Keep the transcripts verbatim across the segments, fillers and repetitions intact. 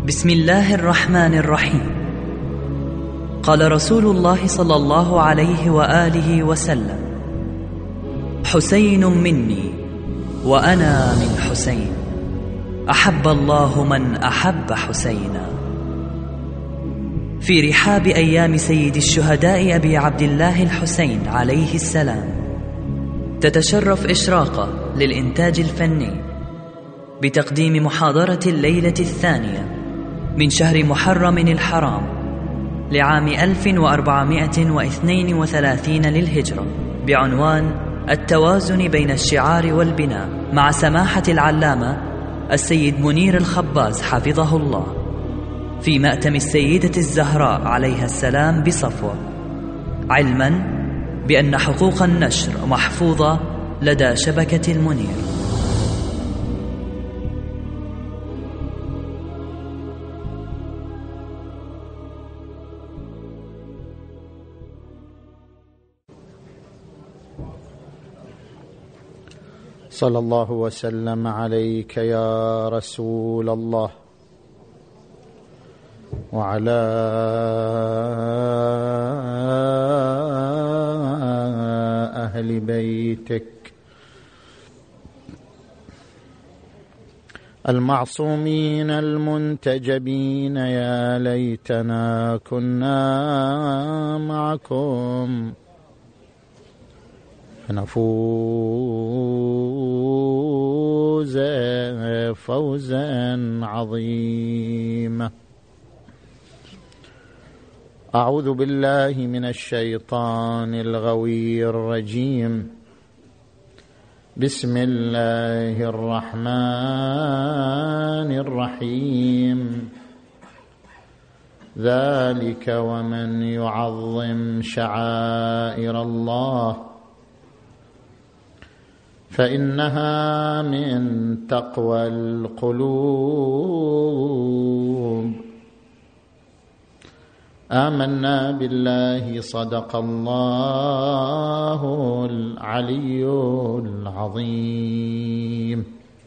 بسم الله الرحمن الرحيم. قال رسول الله صلى الله عليه وآله وسلم: حسين مني وأنا من حسين، أحب الله من أحب حسينا. في رحاب أيام سيد الشهداء أبي عبد الله الحسين عليه السلام تتشرف إشراقة للإنتاج الفني بتقديم محاضرة الليلة الثانية من شهر محرم الحرام لعام ألف وأربعمائة واثنين وثلاثين للهجرة بعنوان التوازن بين الشعار والبناء، مع سماحة العلامة السيد منير الخباز حفظه الله، في مأتم السيدة الزهراء عليها السلام بصفوة، علما بأن حقوق النشر محفوظة لدى شبكة المنير. صلى الله وسلم عليك يا رسول الله وعلى أهل بيتك المعصومين المنتجبين. يا ليتنا كنا معكم فنفوز فوزا عظيما. أعوذ بالله من الشيطان الغوي الرجيم. بسم الله الرحمن الرحيم. ذلك ومن يعظم شعائر الله فإنها من تقوى القلوب. آمنا بالله، صدق الله العلي العظيم.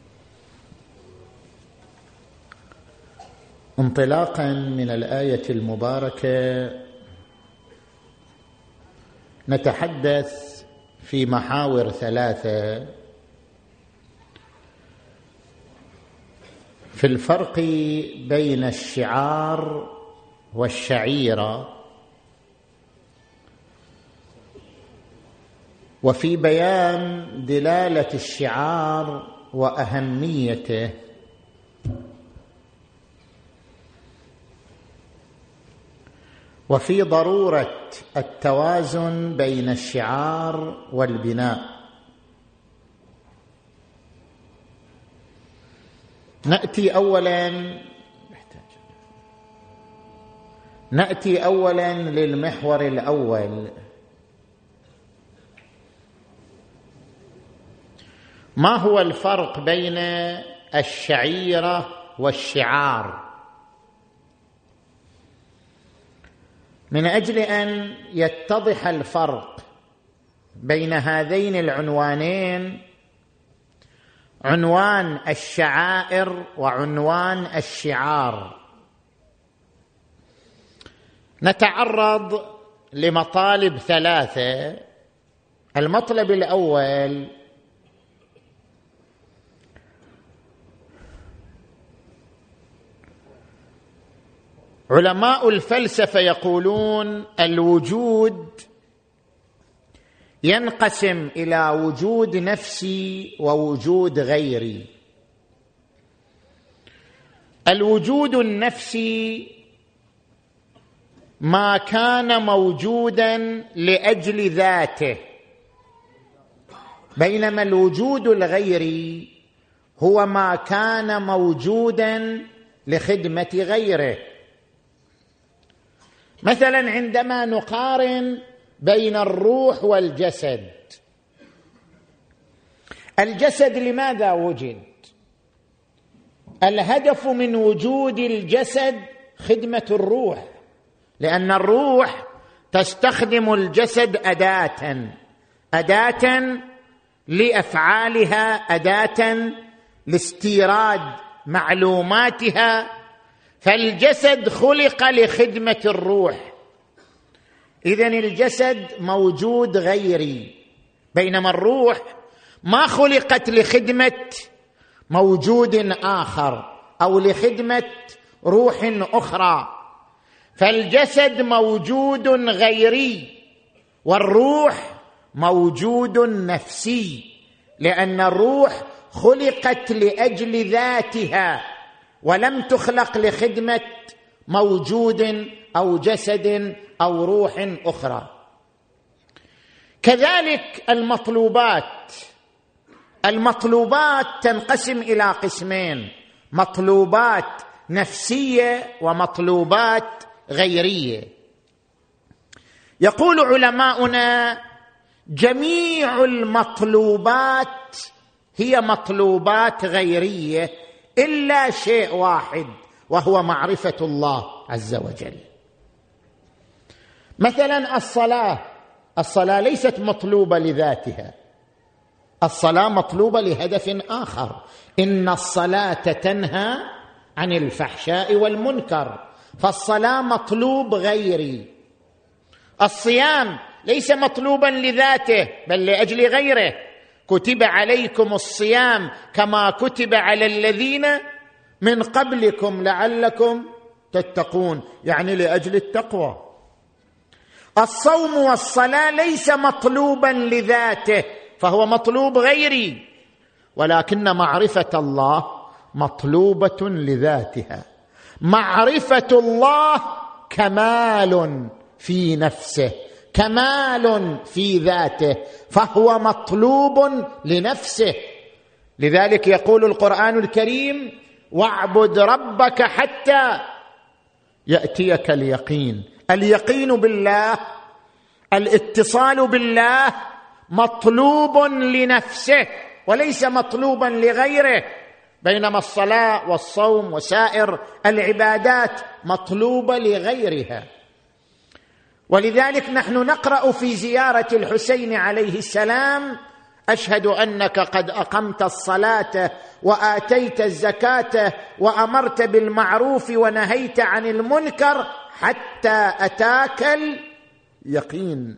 انطلاقا من الآية المباركة نتحدث في محاور ثلاثة في الفرق بين الشعار والشعيرة، وفي بيان دلالة الشعار وأهميته، وفي ضرورة التوازن بين الشعار والبناء. نأتي أولا نأتي أولا للمحور الأول. ما هو الفرق بين الشعيرة والشعار؟ من أجل أن يتضح الفرق بين هذين العنوانين، عنوان الشعائر وعنوان الشعار، نتعرض لمطالب ثلاثة. المطلب الأول: علماء الفلسفة يقولون الوجود ينقسم إلى وجود نفسي ووجود غيري. الوجود النفسي ما كان موجودا لأجل ذاته، بينما الوجود الغيري هو ما كان موجودا لخدمة غيره. مثلا عندما نقارن بين الروح والجسد، الجسد لماذا وجد؟ الهدف من وجود الجسد خدمة الروح، لأن الروح تستخدم الجسد أداة أداة لأفعالها، أداة لاستيراد معلوماتها. فالجسد خلق لخدمة الروح، إذن الجسد موجود غيري، بينما الروح ما خلقت لخدمة موجود آخر أو لخدمة روح أخرى، فالجسد موجود غيري والروح موجود نفسي، لأن الروح خلقت لأجل ذاتها ولم تخلق لخدمة موجود أو جسد أو روح أخرى. كذلك المطلوبات، المطلوبات تنقسم إلى قسمين: مطلوبات نفسية ومطلوبات غيرية. يقول علماؤنا: جميع المطلوبات هي مطلوبات غيرية إلا شيء واحد، وهو معرفة الله عز وجل. مثلا الصلاة، الصلاة ليست مطلوبة لذاتها، الصلاة مطلوبة لهدف آخر: إن الصلاة تنهى عن الفحشاء والمنكر، فالصلاة مطلوب غيري. الصيام ليس مطلوبا لذاته بل لأجل غيره: كتب عليكم الصيام كما كتب على الذين من قبلكم لعلكم تتقون، يعني لأجل التقوى. الصوم والصلاة ليس مطلوبا لذاته فهو مطلوب غيري، ولكن معرفة الله مطلوبة لذاتها. معرفة الله كمال في نفسه، كمال في ذاته، فهو مطلوب لنفسه. لذلك يقول القرآن الكريم: واعبد ربك حتى يأتيك اليقين. اليقين بالله، الاتصال بالله مطلوب لنفسه وليس مطلوبا لغيره، بينما الصلاة والصوم وسائر العبادات مطلوبة لغيرها. ولذلك نحن نقرأ في زيارة الحسين عليه السلام: أشهد أنك قد أقمت الصلاة وآتيت الزكاة وأمرت بالمعروف ونهيت عن المنكر حتى أتاك اليقين.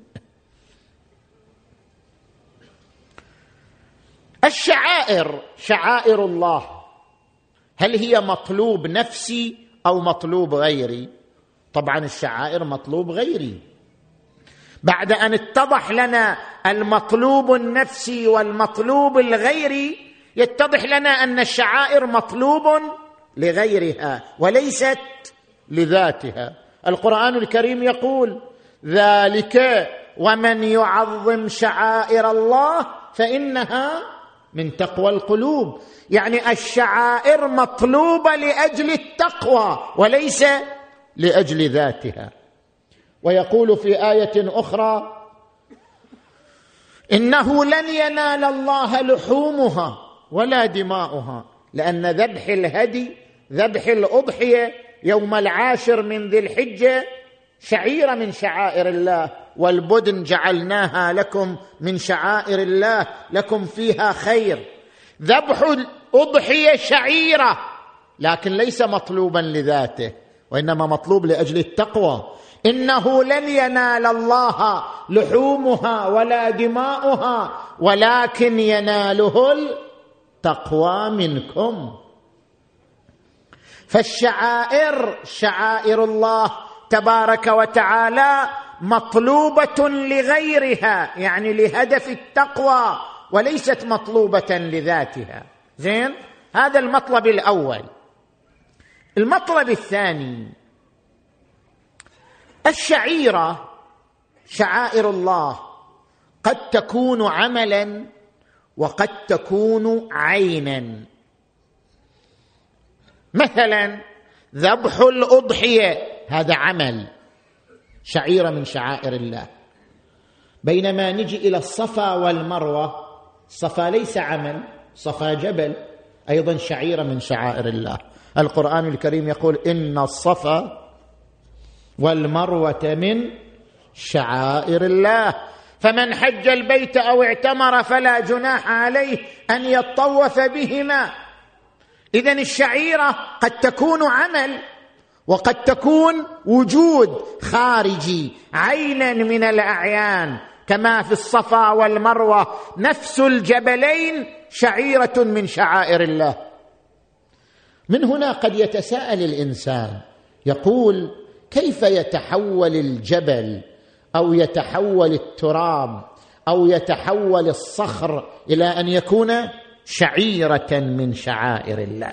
الشعائر، شعائر الله، هل هي مطلوب نفسي أو مطلوب غيري؟ طبعا الشعائر مطلوب غيري. بعد أن اتضح لنا المطلوب النفسي والمطلوب الغيري، يتضح لنا أن الشعائر مطلوب لغيرها وليست لذاتها. القرآن الكريم يقول: ذلك ومن يعظم شعائر الله فإنها من تقوى القلوب، يعني الشعائر مطلوبة لأجل التقوى وليس لأجل ذاتها. ويقول في آية أخرى: إنه لن ينال الله لحومها ولا دماؤها، لأن ذبح الهدي، ذبح الأضحية يوم العاشر من ذي الحجة شعيرة من شعائر الله، والبدن جعلناها لكم من شعائر الله لكم فيها خير. ذبح الأضحية شعيرة لكن ليس مطلوبا لذاته وإنما مطلوب لأجل التقوى. إنه لن ينال الله لحومها ولا دماؤها ولكن يناله التقوى منكم. فالشعائر، شعائر الله تبارك وتعالى مطلوبة لغيرها، يعني لهدف التقوى، وليست مطلوبة لذاتها. زين، هذا المطلب الأول. المطلب الثاني: الشعيرة، شعائر الله قد تكون عملا وقد تكون عينا. مثلا ذبح الأضحية هذا عمل، شعيرة من شعائر الله، بينما نجي إلى الصفا والمروة، الصفا ليس عمل، صفا جبل، أيضا شعيرة من شعائر الله. القرآن الكريم يقول: إن الصفا والمروة من شعائر الله، فمن حج البيت أو اعتمر فلا جناح عليه أن يطوف بهما. إذن الشعيرة قد تكون عمل وقد تكون وجود خارجي عينا من الأعيان، كما في الصفا والمروة نفس الجبلين شعيرة من شعائر الله. من هنا قد يتساءل الإنسان يقول: كيف يتحول الجبل أو يتحول التراب أو يتحول الصخر إلى أن يكون شعيرة من شعائر الله؟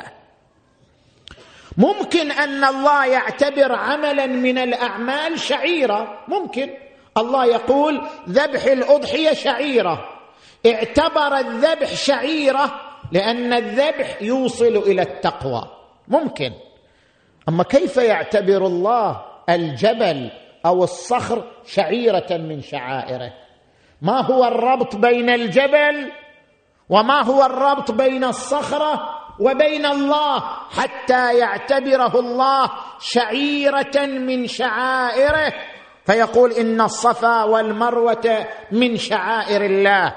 ممكن أن الله يعتبر عملا من الأعمال شعيرة، ممكن الله يقول ذبح الأضحية شعيرة، اعتبر الذبح شعيرة لأن الذبح يوصل إلى التقوى، ممكن. أما كيف يعتبر الله الجبل أو الصخر شعيرة من شعائره؟ ما هو الربط بين الجبل وما هو الربط بين الصخرة وبين الله حتى يعتبره الله شعيرة من شعائره فيقول إن الصفا والمروة من شعائر الله؟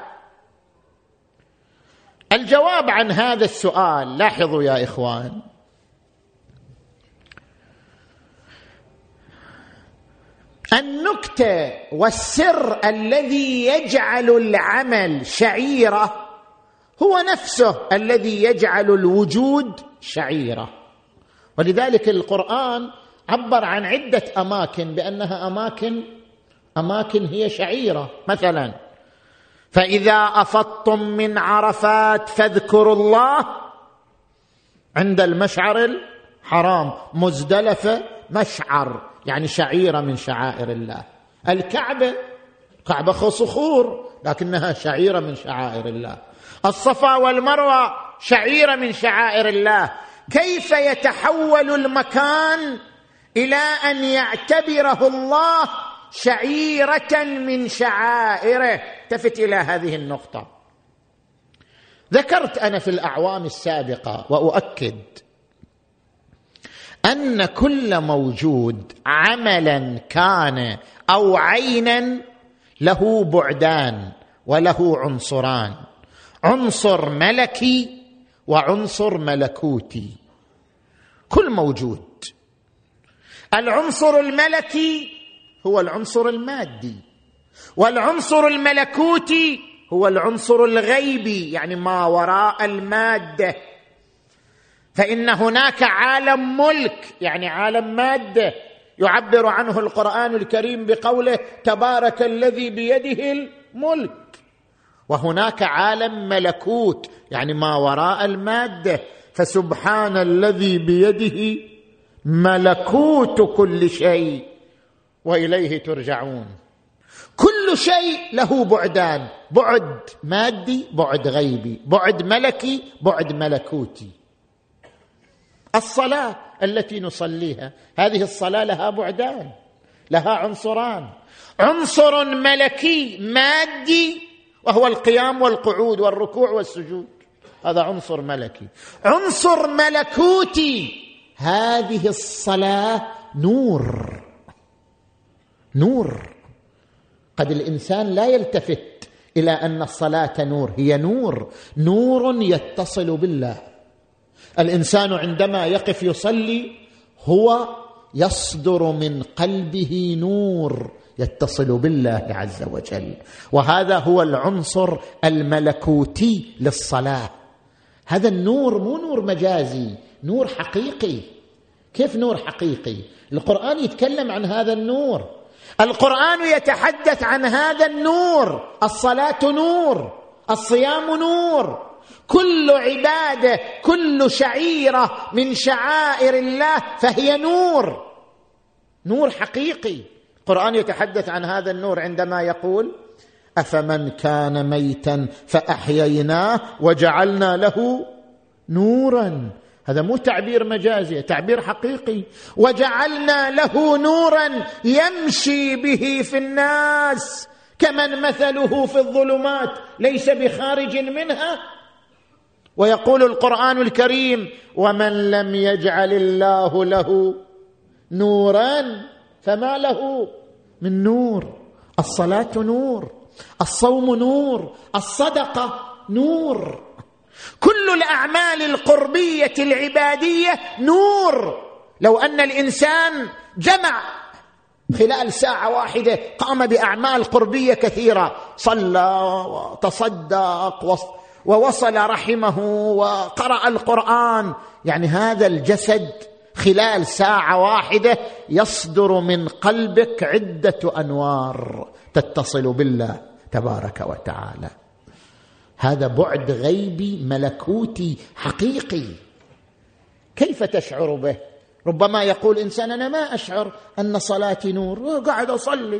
الجواب عن هذا السؤال، لاحظوا يا إخوان، النكتة والسر الذي يجعل العمل شعيرة هو نفسه الذي يجعل الوجود شعيرة. ولذلك القرآن عبر عن عدة أماكن بأنها أماكن أماكن هي شعيرة. مثلا: فإذا أفضتم من عرفات فاذكروا الله عند المشعر الحرام. مزدلفة مشعر يعني شعيرة من شعائر الله. الكعبة كعبة صخور لكنها شعيرة من شعائر الله. الصفا والمروة شعيرة من شعائر الله. كيف يتحول المكان إلى أن يعتبره الله شعيرة من شعائره؟ التفت إلى هذه النقطة. ذكرت أنا في الأعوام السابقة وأؤكد أن كل موجود عملا كان أو عينا له بعدان وله عنصران: عنصر ملكي وعنصر ملكوتي. كل موجود، العنصر الملكي هو العنصر المادي، والعنصر الملكوتي هو العنصر الغيبي يعني ما وراء المادة. فإن هناك عالم ملك يعني عالم مادة يعبر عنه القرآن الكريم بقوله تبارك الذي بيده الملك، وهناك عالم ملكوت يعني ما وراء المادة، فسبحان الذي بيده ملكوت كل شيء وإليه ترجعون. كل شيء له بعدان: بعد مادي، بعد غيبي، بعد ملكي، بعد ملكوتي. الصلاة التي نصليها، هذه الصلاة لها بعدان، لها عنصران: عنصر ملكي مادي وهو القيام والقعود والركوع والسجود، هذا عنصر ملكي. عنصر ملكوتي: هذه الصلاة نور. نور. قد الإنسان لا يلتفت إلى أن الصلاة نور، هي نور، نور يتصل بالله. الإنسان عندما يقف يصلي هو يصدر من قلبه نور يتصل بالله عز وجل، وهذا هو العنصر الملكوتي للصلاة. هذا النور مو نور مجازي، نور حقيقي. كيف نور حقيقي؟ القرآن يتكلم عن هذا النور، القرآن يتحدث عن هذا النور. الصلاة نور، الصيام نور، كل عبادة، كل شعيرة من شعائر الله فهي نور، نور حقيقي. القرآن يتحدث عن هذا النور عندما يقول أفمن كان ميتا فأحييناه وجعلنا له نورا. هذا مو تعبير مجازي، تعبير حقيقي. وجعلنا له نورا يمشي به في الناس كمن مثله في الظلمات ليس بخارج منها. ويقول القرآن الكريم ومن لم يجعل الله له نورا فما له من نور. الصلاة نور، الصوم نور، الصدقة نور، كل الأعمال القربية العبادية نور، لو أن الإنسان جمع خلال ساعة واحدة، قام بأعمال قربية كثيرة، صلى وتصدق ووصل رحمه وقرأ القرآن، يعني هذا الجسد خلال ساعة واحدة يصدر من قلبك عدة أنوار تتصل بالله تبارك وتعالى. هذا بعد غيبي ملكوتي حقيقي. كيف تشعر به؟ ربما يقول إنسان أنا ما أشعر أن صلاتي نور، قاعد أصلي.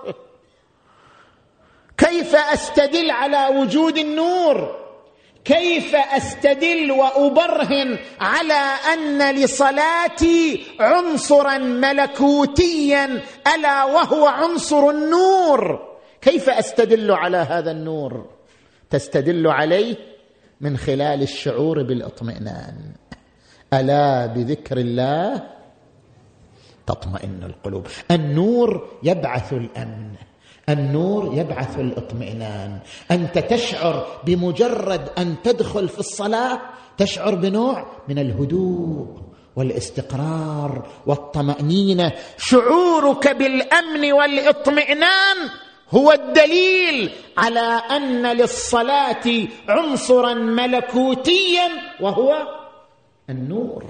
كيف أستدل على وجود النور؟ كيف أستدل وأبرهن على أن لصلاتي عنصرا ملكوتيا ألا وهو عنصر النور؟ كيف أستدل على هذا النور؟ تستدل عليه من خلال الشعور بالاطمئنان. ألا بذكر الله تطمئن القلوب. النور يبعث الأمن، النور يبعث الاطمئنان. أنت تشعر بمجرد أن تدخل في الصلاة تشعر بنوع من الهدوء والاستقرار والطمأنينة. شعورك بالأمن والاطمئنان هو الدليل على أن للصلاة عنصرا ملكوتيا وهو النور.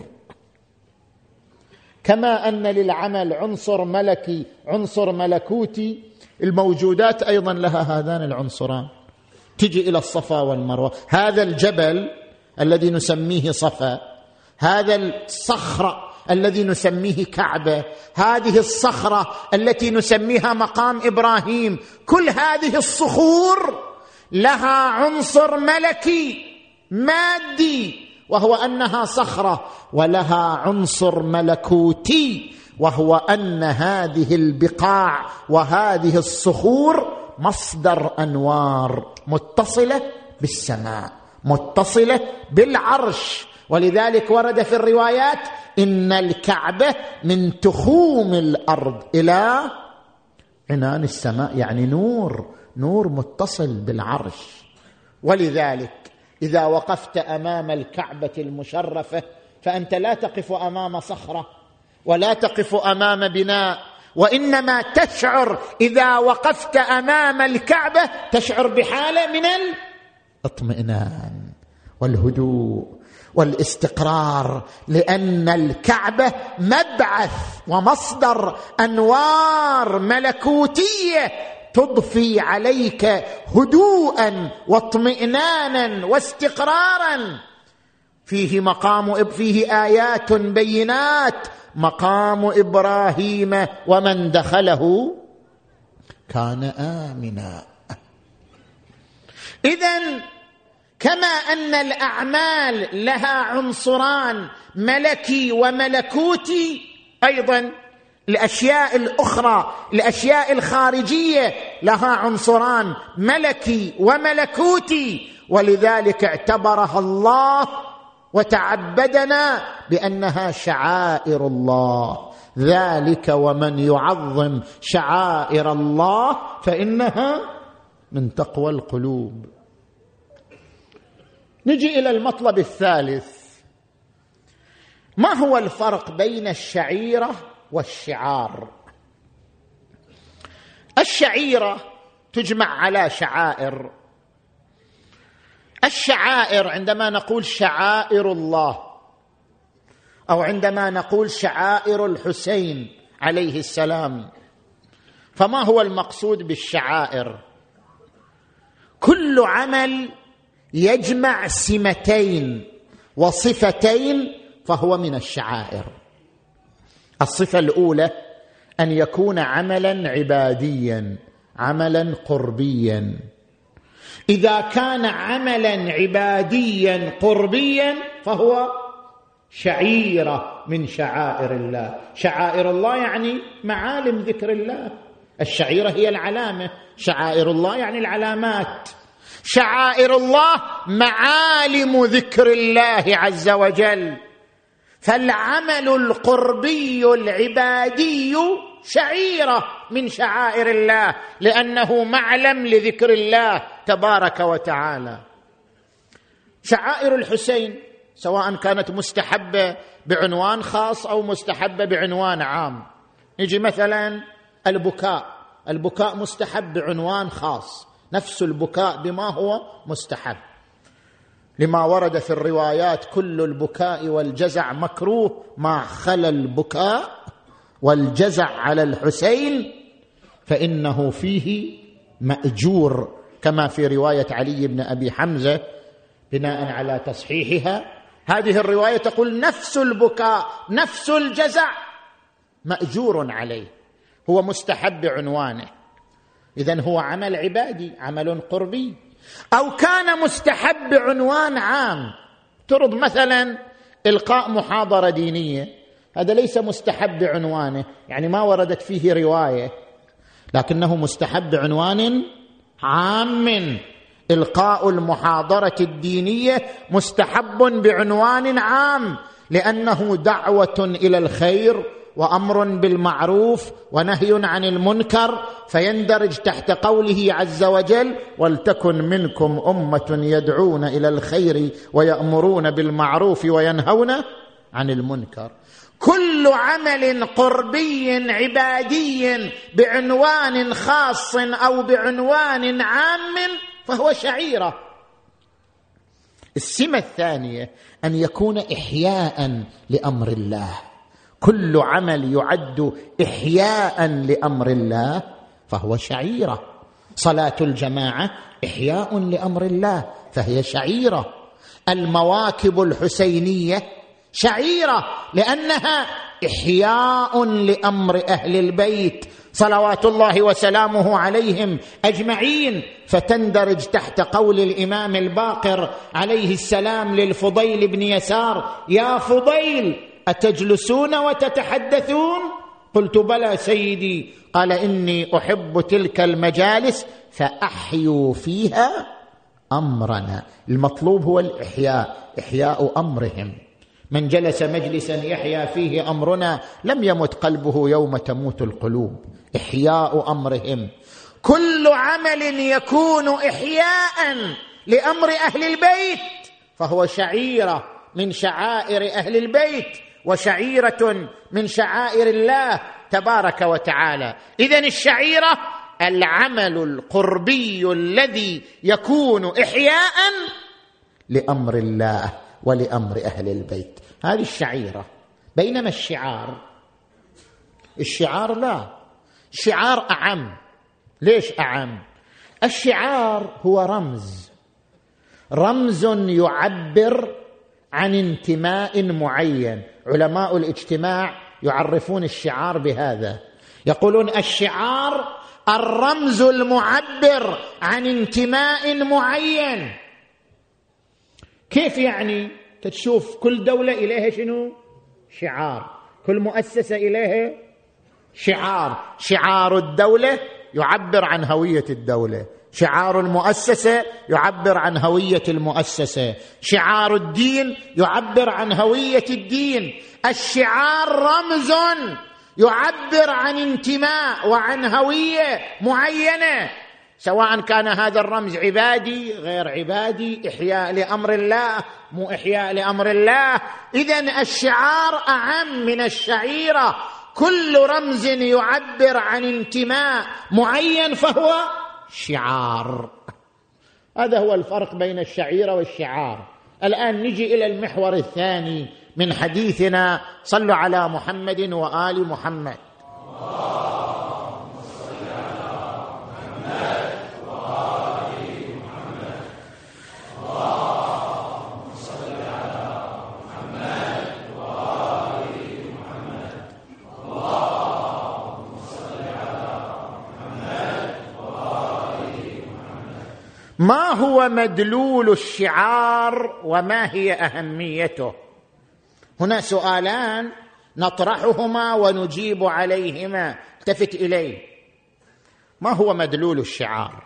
كما أن للعمل عنصر ملكي عنصر ملكوتي، الموجودات أيضا لها هذان العنصران. تجي إلى الصفا والمروة، هذا الجبل الذي نسميه صفا، هذا الصخرة الذي نسميه كعبة، هذه الصخرة التي نسميها مقام إبراهيم، كل هذه الصخور لها عنصر ملكي مادي وهو أنها صخرة، ولها عنصر ملكوتي وهو أن هذه البقاع وهذه الصخور مصدر أنوار متصلة بالسماء، متصلة بالعرش. ولذلك ورد في الروايات إن الكعبة من تخوم الأرض إلى عنان السماء، يعني نور نور متصل بالعرش. ولذلك إذا وقفت أمام الكعبة المشرفة فأنت لا تقف أمام صخرة ولا تقف أمام بناء، وإنما تشعر إذا وقفت أمام الكعبة تشعر بحالة من الاطمئنان والهدوء والاستقرار، لأن الكعبة مبعث ومصدر أنوار ملكوتية تضفي عليك هدوءا واطمئنانا واستقرارا. فيه مقام فيه آيات بينات مقام إبراهيم ومن دخله كان آمنا. إذن كما أن الأعمال لها عنصران ملكي وملكوتي، أيضا الأشياء الأخرى الأشياء الخارجية لها عنصران ملكي وملكوتي. ولذلك اعتبرها الله وتعبدنا بأنها شعائر الله، ذلك ومن يعظم شعائر الله فإنها من تقوى القلوب. نجي إلى المطلب الثالث، ما هو الفرق بين الشعيرة والشعار؟ الشعيرة تجمع على شعائر. الشعائر عندما نقول شعائر الله أو عندما نقول شعائر الحسين عليه السلام، فما هو المقصود بالشعائر؟ كل عمل يجمع سمتين وصفتين فهو من الشعائر. الصفة الأولى أن يكون عملا عباديا، عملا قربيا. إذا كان عملا عباديا قربيا فهو شعيرة من شعائر الله. شعائر الله يعني معالم ذكر الله، الشعيرة هي العلامة، شعائر الله يعني العلامات. شعائر الله معالم ذكر الله عز وجل. فالعمل القربي العبادي شعيرة من شعائر الله لأنه معلم لذكر الله تبارك وتعالى. شعائر الحسين سواء كانت مستحبة بعنوان خاص أو مستحبة بعنوان عام. يجي مثلا البكاء، البكاء مستحب بعنوان خاص، نفس البكاء بما هو مستحب، لما ورد في الروايات: كل البكاء والجزع مكروه ما خلا البكاء والجزع على الحسين فإنه فيه مأجور، كما في رواية علي بن أبي حمزة بناء على تصحيحها. هذه الرواية تقول نفس البكاء نفس الجزع مأجور عليه، هو مستحب عنوانه، إذن هو عمل عبادي، عمل قربي. أو كان مستحب عنوان عام، ترد مثلا إلقاء محاضرة دينية، هذا ليس مستحب عنوانه، يعني ما وردت فيه رواية، لكنه مستحب عنوان عام. إلقاء المحاضرة الدينية مستحب بعنوان عام، لأنه دعوة إلى الخير وأمر بالمعروف ونهي عن المنكر، فيندرج تحت قوله عز وجل: ولتكن منكم أمة يدعون إلى الخير ويأمرون بالمعروف وينهون عن المنكر. كل عمل قربي عبادي بعنوان خاص أو بعنوان عام فهو شعيرة. السمة الثانية أن يكون إحياء لأمر الله، كل عمل يعد إحياء لأمر الله فهو شعيرة. صلاة الجماعة إحياء لأمر الله فهي شعيرة. المواكب الحسينية شعيرة لأنها إحياء لأمر أهل البيت صلوات الله وسلامه عليهم أجمعين، فتندرج تحت قول الإمام الباقر عليه السلام للفضيل بن يسار: يا فضيل أتجلسون وتتحدثون؟ قلت: بلى سيدي. قال: إني أحب تلك المجالس فأحيوا فيها أمرنا. المطلوب هو الإحياء، إحياء أمرهم. من جلس مجلسا يحيا فيه أمرنا لم يمت قلبه يوم تموت القلوب. إحياء أمرهم. كل عمل يكون إحياء لأمر أهل البيت فهو شعيرة من شعائر أهل البيت وشعيرة من شعائر الله تبارك وتعالى. إذن الشعيرة العمل القربي الذي يكون إحياء لأمر الله ولأمر أهل البيت، هذه الشعيرة. بينما الشعار، الشعار لا، شعار أعم. ليش أعم؟ الشعار هو رمز، رمز يعبر عن انتماء معين. علماء الاجتماع يعرفون الشعار بهذا، يقولون الشعار الرمز المعبر عن انتماء معين. كيف يعني؟ تشوف كل دولة إليها شنو؟ شعار، كل مؤسسة إليها شعار. شعار الدولة يعبر عن هوية الدولة، شعار المؤسسة يعبر عن هوية المؤسسة، شعار الدين يعبر عن هوية الدين. الشعار رمز يعبر عن انتماء وعن هوية معينة، سواء كان هذا الرمز عبادي غير عبادي، إحياء لأمر الله مو إحياء لأمر الله. إذن الشعار أعم من الشعيرة. كل رمز يعبر عن انتماء معين فهو شعار. هذا هو الفرق بين الشعيرة والشعار. الآن نجي إلى المحور الثاني من حديثنا. صلوا على محمد وآل محمد. ما هو مدلول الشعار وما هي أهميته؟ هنا سؤالان نطرحهما ونجيب عليهما. التفت إليه. ما هو مدلول الشعار؟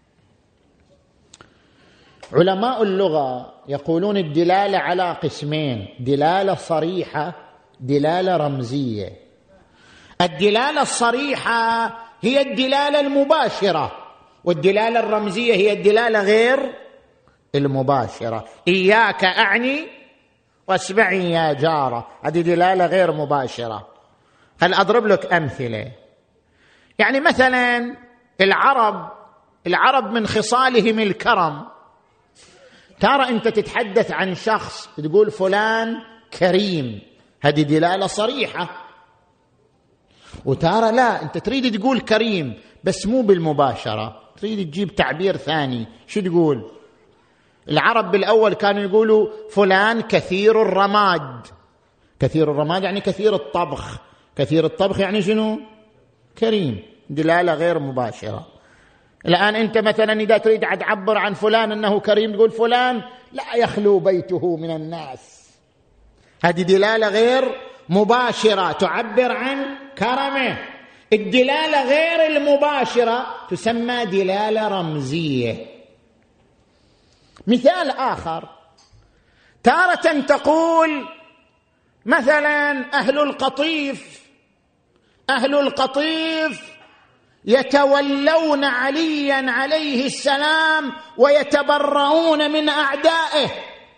علماء اللغة يقولون الدلالة على قسمين: دلالة صريحة، دلالة رمزية. الدلالة الصريحة هي الدلالة المباشرة، والدلالة الرمزية هي الدلالة غير المباشرة. إياك أعني واسمعي يا جارة، هذه دلالة غير مباشرة. هل أضرب لك أمثلة؟ يعني مثلا العرب العرب من خصالهم الكرم. ترى أنت تتحدث عن شخص تقول فلان كريم، هذه دلالة صريحة. وترى لا، أنت تريد تقول كريم بس مو بالمباشرة، تريد تجيب تعبير ثاني. شو تقول؟ العرب بالأول كانوا يقولوا فلان كثير الرماد. كثير الرماد يعني كثير الطبخ. كثير الطبخ يعني شنو؟ كريم. دلالة غير مباشرة. الآن أنت مثلا إذا تريد تعبر عن فلان أنه كريم تقول فلان لا يخلو بيته من الناس، هذه دلالة غير مباشرة تعبر عن كرمه. الدلالة غير المباشرة تسمى دلالة رمزية. مثال آخر، تارة تقول مثلا أهل القطيف أهل القطيف يتولون عليا عليه السلام ويتبرؤون من أعدائه،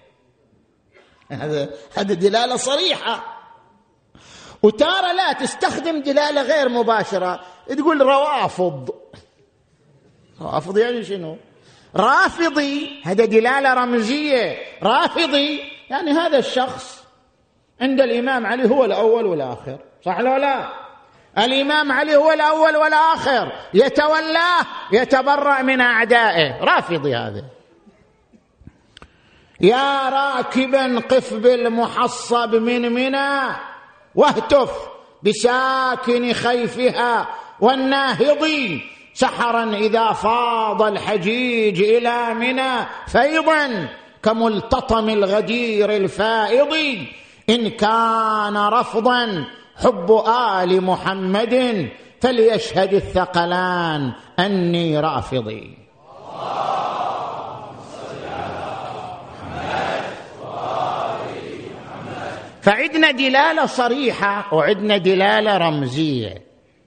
هذا هذا دلالة صريحة. وتارة لا، تستخدم دلالة غير مباشرة، تقول روافض. روافض يعني شنو؟ رافضي، هذا دلالة رمزية. رافضي يعني هذا الشخص عند الإمام علي هو الأول والآخر، صح ولا لا؟ الإمام علي هو الأول والآخر، يتولاه يتبرأ من أعدائه، رافضي هذا. يا راكبا قف بالمحصب من منى واهتف بساكن خيفها والناهض، سحرا إذا فاض الحجيج إلى منى فيضا كملتطم الغدير الفائض، إن كان رفضا حب آل محمد فليشهد الثقلان أني رافضي. فعدنا دلالة صريحة وعدنا دلالة رمزية.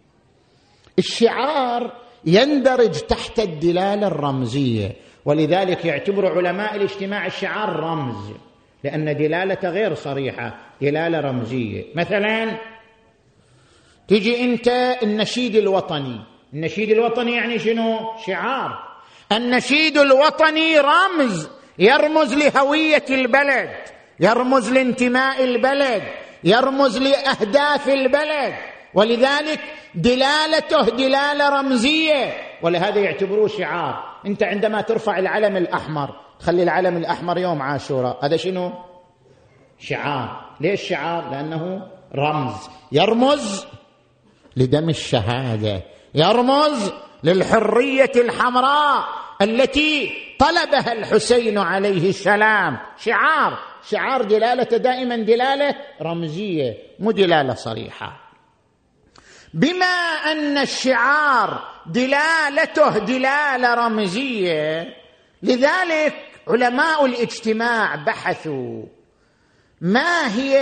الشعار يندرج تحت الدلالة الرمزية، ولذلك يعتبر علماء الاجتماع الشعار رمز، لأن دلالته غير صريحة، دلالة رمزية. مثلا تجي أنت النشيد الوطني، النشيد الوطني يعني شنو؟ شعار. النشيد الوطني رمز، يرمز لهوية البلد، يرمز لانتماء البلد، يرمز لأهداف البلد، ولذلك دلالته دلالة رمزية، ولهذا يعتبروه شعار. أنت عندما ترفع العلم الأحمر، تخلي العلم الأحمر يوم عاشوراء، هذا شنو؟ شعار. ليش شعار؟ لأنه رمز، يرمز لدم الشهادة، يرمز للحرية الحمراء التي طلبها الحسين عليه السلام. شعار، شعار دلالته دائما دلالة رمزية مو دلالة صريحة. بما أن الشعار دلالته دلالة رمزية، لذلك علماء الاجتماع بحثوا ما هي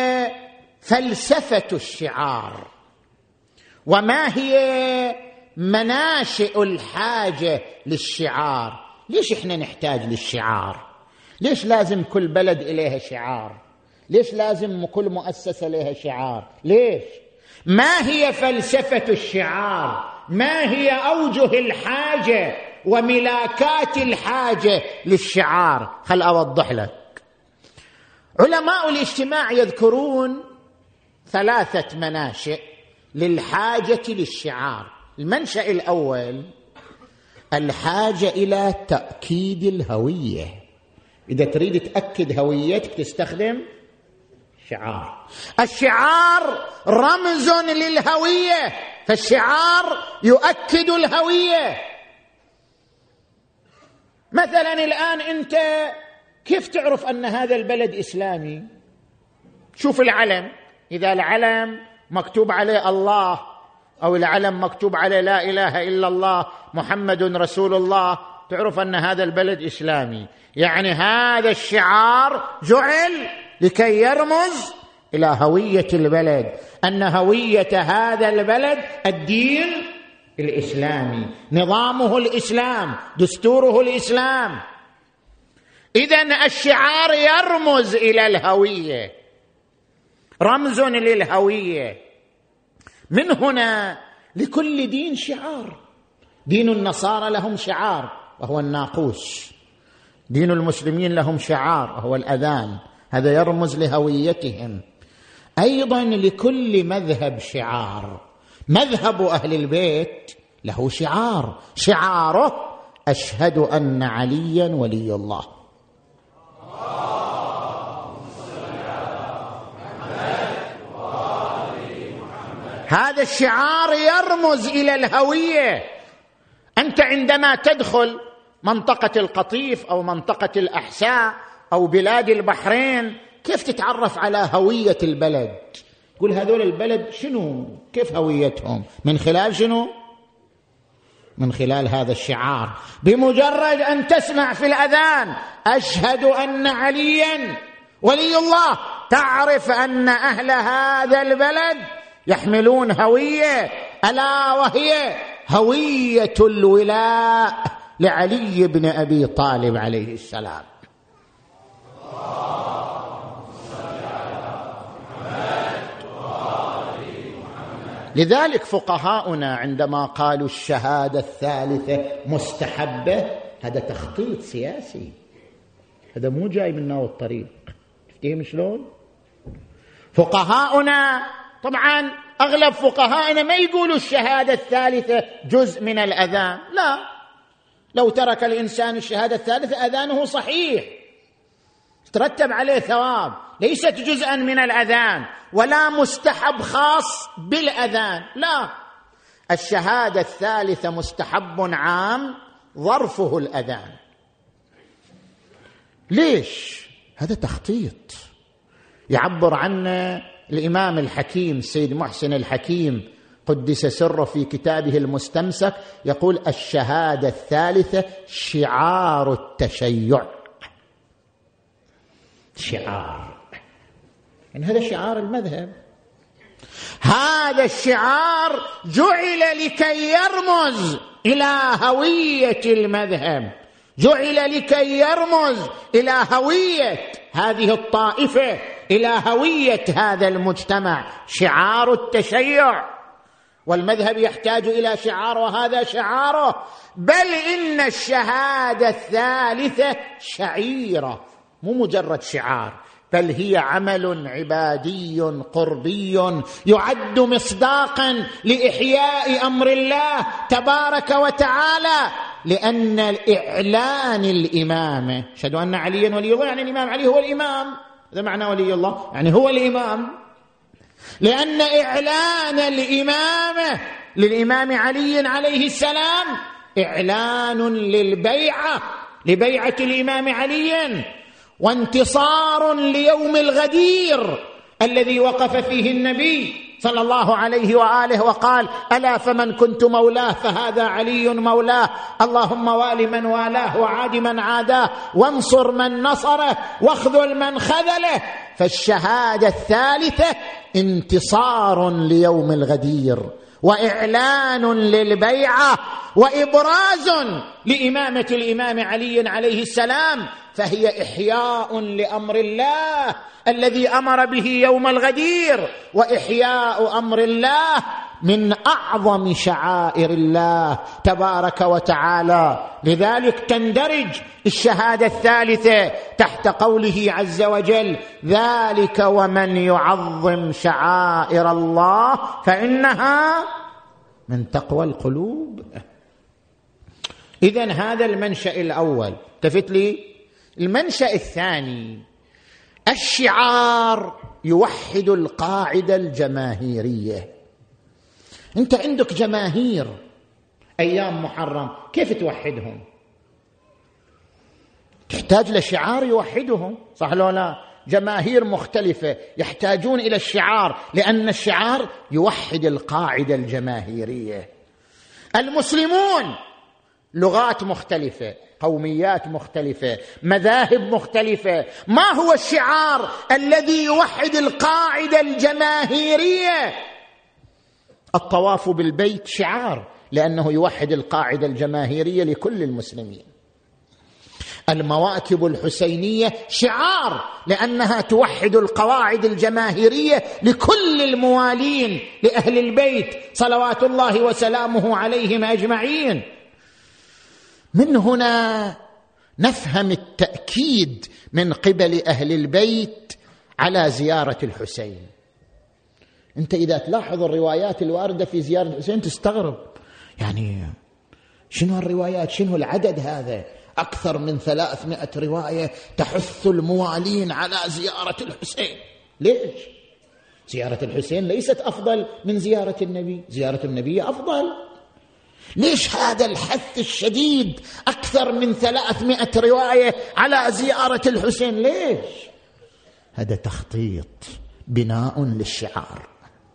فلسفة الشعار، وما هي مناشئ الحاجة للشعار. ليش احنا نحتاج للشعار؟ ليش لازم كل بلد إليها شعار؟ ليش لازم كل مؤسسة لها شعار؟ ليش؟ ما هي فلسفة الشعار؟ ما هي أوجه الحاجة وملاكات الحاجة للشعار؟ خل أوضح لك. علماء الاجتماع يذكرون ثلاثة مناشئ للحاجة للشعار. المنشأ الأول الحاجة إلى تأكيد الهوية. إذا تريد تأكد هويتك تستخدم شعار. الشعار رمز للهوية، فالشعار يؤكد الهوية. مثلا الآن أنت كيف تعرف أن هذا البلد إسلامي؟ شوف العلم، إذا العلم مكتوب عليه الله، أو العلم مكتوب عليه لا إله إلا الله محمد رسول الله، تعرف أن هذا البلد إسلامي. يعني هذا الشعار جعل لكي يرمز إلى هوية البلد، أن هوية هذا البلد الدين الإسلامي، نظامه الإسلام، دستوره الإسلام. إذن الشعار يرمز إلى الهوية، رمز للهوية. من هنا لكل دين شعار. دين النصارى لهم شعار وهو الناقوس، دين المسلمين لهم شعار وهو الأذان، هذا يرمز لهويتهم. أيضا لكل مذهب شعار. مذهب أهل البيت له شعار، شعاره أشهد أن عليا ولي الله. هذا الشعار يرمز إلى الهوية. أنت عندما تدخل منطقة القطيف أو منطقة الأحساء أو بلاد البحرين، كيف تتعرف على هوية البلد؟ يقول هذول البلد شنو، كيف هويتهم؟ من خلال شنو؟ من خلال هذا الشعار. بمجرد أن تسمع في الأذان أشهد أن عليا ولي الله، تعرف أن أهل هذا البلد يحملون هوية، ألا وهي هوية الولاء لعلي بن أبي طالب عليه السلام. لذلك فقهاؤنا عندما قالوا الشهادة الثالثة مستحبة، هذا تخطيط سياسي، هذا مو جاي من ناو الطريق. تفتهم شلون؟ فقهاؤنا طبعا أغلب فقهاءنا ما يقولوا الشهادة الثالثة جزء من الأذان، لا، لو ترك الإنسان الشهادة الثالثة أذانه صحيح، ترتب عليه ثواب، ليست جزءا من الأذان ولا مستحب خاص بالأذان، لا، الشهادة الثالثة مستحب عام ظرفه الأذان. ليش؟ هذا تخطيط يعبر عنه الإمام الحكيم سيد محسن الحكيم قدس سره في كتابه المستمسك، يقول الشهادة الثالثة شعار التشيع. شعار يعني هذا شعار المذهب، هذا الشعار جعل لكي يرمز إلى هوية المذهب، جعل لكي يرمز إلى هوية هذه الطائفة، إلى هوية هذا المجتمع، شعار التشيع. والمذهب يحتاج إلى شعار وهذا شعاره، بل إن الشهادة الثالثة شعيرة، مو مجرد شعار، بل هي عمل عبادي قربي يعد مصداقا لإحياء أمر الله تبارك وتعالى. لأن الإعلان الإمامة، أشهد أن عليا ولي الله، يعني الإمام علي هو الإمام، هذا معنى ولي الله، يعني هو الإمام. لأن إعلان الإمامة للإمام علي عليه السلام إعلان للبيعة، لبيعة الإمام علي، وانتصار ليوم الغدير الذي وقف فيه النبي صلى الله عليه وآله وقال ألا فمن كنت مولاه فهذا علي مولاه، اللهم وال من والاه وعاد من عاداه وانصر من نصره واخذل من خذله. فالشهادة الثالثة انتصار ليوم الغدير وإعلان للبيعة وإبراز لإمامة الإمام علي عليه السلام، فهي إحياء لأمر الله الذي أمر به يوم الغدير، وإحياء أمر الله من أعظم شعائر الله تبارك وتعالى. لذلك تندرج الشهادة الثالثة تحت قوله عز وجل ذلك ومن يعظم شعائر الله فإنها من تقوى القلوب. إذن هذا المنشأ الأول. التفت لي المنشأ الثاني، الشعار يوحد القاعدة الجماهيرية. أنت عندك جماهير أيام محرم، كيف توحدهم؟ تحتاج لشعار يوحدهم، صح لو لا؟ جماهير مختلفة يحتاجون إلى الشعار، لأن الشعار يوحد القاعدة الجماهيرية. المسلمون لغات مختلفة، قوميات مختلفة، مذاهب مختلفة، ما هو الشعار الذي يوحد القاعدة الجماهيرية؟ الطواف بالبيت شعار، لأنه يوحد القاعدة الجماهيرية لكل المسلمين. المواكب الحسينية شعار، لأنها توحد القواعد الجماهيرية لكل الموالين لأهل البيت صلوات الله وسلامه عليهم أجمعين. من هنا نفهم التأكيد من قبل أهل البيت على زيارة الحسين. أنت إذا تلاحظ الروايات الواردة في زيارة الحسين تستغرب، يعني شنو الروايات، شنو العدد هذا؟ أكثر من ثلاثمائة رواية تحث الموالين على زيارة الحسين. ليش؟ زيارة الحسين ليست أفضل من زيارة النبي، زيارة النبي أفضل. ليش هذا الحث الشديد، أكثر من ثلاثمائة رواية على زيارة الحسين؟ ليش؟ هذا تخطيط، بناء للشعار.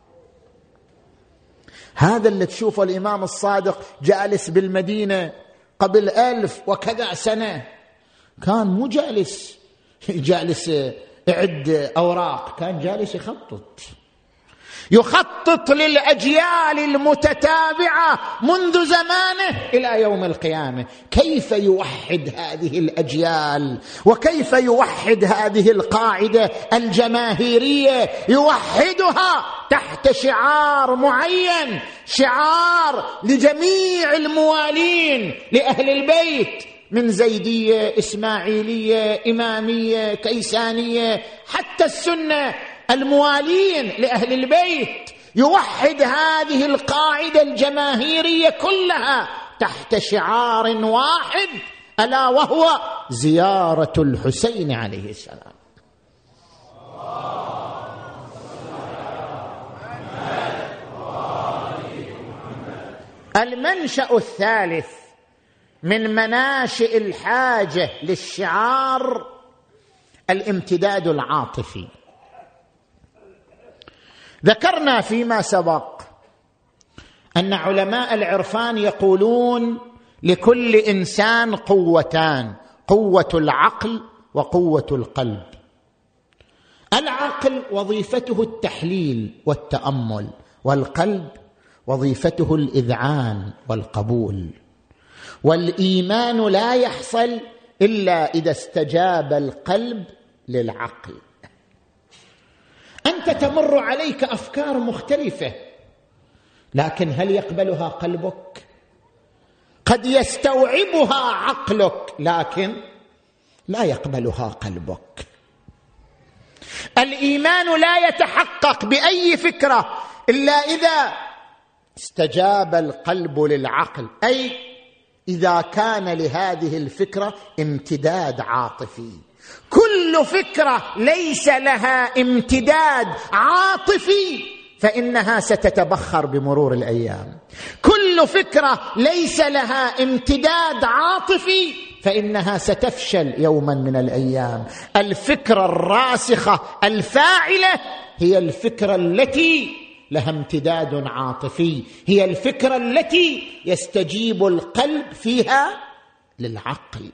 هذا اللي تشوفه الإمام الصادق جالس بالمدينة قبل ألف وكذا سنة، كان مو جالس جالس يعد أوراق، كان جالس يخطط يخطط للأجيال المتتابعة منذ زمانه إلى يوم القيامة، كيف يوحد هذه الأجيال وكيف يوحد هذه القاعدة الجماهيرية، يوحدها تحت شعار معين، شعار لجميع الموالين لأهل البيت، من زيدية، إسماعيلية، إمامية، كيسانية، حتى السنة الموالين لأهل البيت، يوحد هذه القاعدة الجماهيرية كلها تحت شعار واحد، ألا وهو زيارة الحسين عليه السلام. المنشأ الثالث من مناشئ الحاجة للشعار الامتداد العاطفي. ذكرنا فيما سبق أن علماء العرفان يقولون لكل إنسان قوتان، قوة العقل وقوة القلب. العقل وظيفته التحليل والتأمل، والقلب وظيفته الإذعان والقبول. والإيمان لا يحصل إلا إذا استجاب القلب للعقل. أنت تمر عليك أفكار مختلفة، لكن هل يقبلها قلبك؟ قد يستوعبها عقلك لكن لا يقبلها قلبك. الإيمان لا يتحقق بأي فكرة إلا إذا استجاب القلب للعقل، أي إذا كان لهذه الفكرة امتداد عاطفي. كل فكرة ليس لها امتداد عاطفي فإنها ستتبخر بمرور الأيام. كل فكرة ليس لها امتداد عاطفي فإنها ستفشل يوما من الأيام. الفكرة الراسخة الفاعلة هي الفكرة التي لها امتداد عاطفي، هي الفكرة التي يستجيب القلب فيها للعقل.